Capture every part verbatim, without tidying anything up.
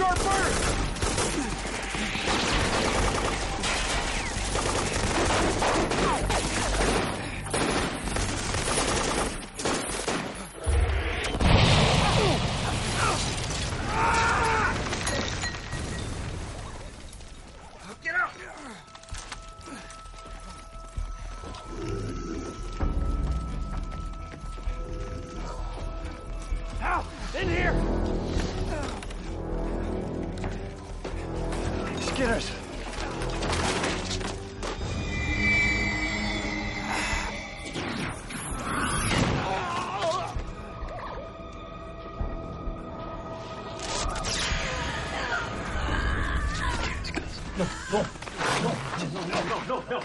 start first! Get out! Al, in here! Skitters! No, no, no, no, no, no, no.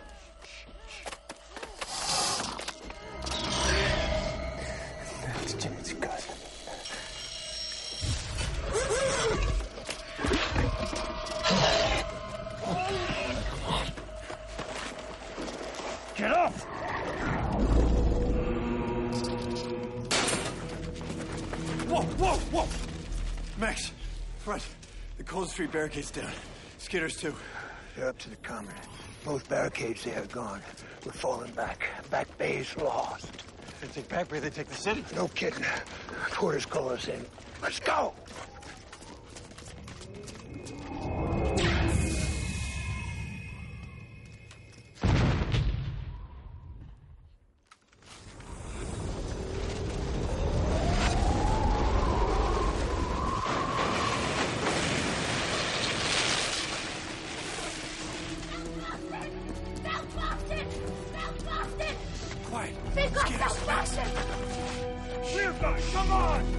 That's Jimmy's cousin. Get up! Whoa, whoa, whoa! Max, front. The Cold Street barricade's down. Skitters, too. They're up to the common. Both barricades they are gone. We're falling back. Back Bay's lost. They take Back Bay, they take the city. No kidding. Porter's call us in. Let's go! Quiet. They've got Skitters, South Max. Boston! Clear, guys, come on!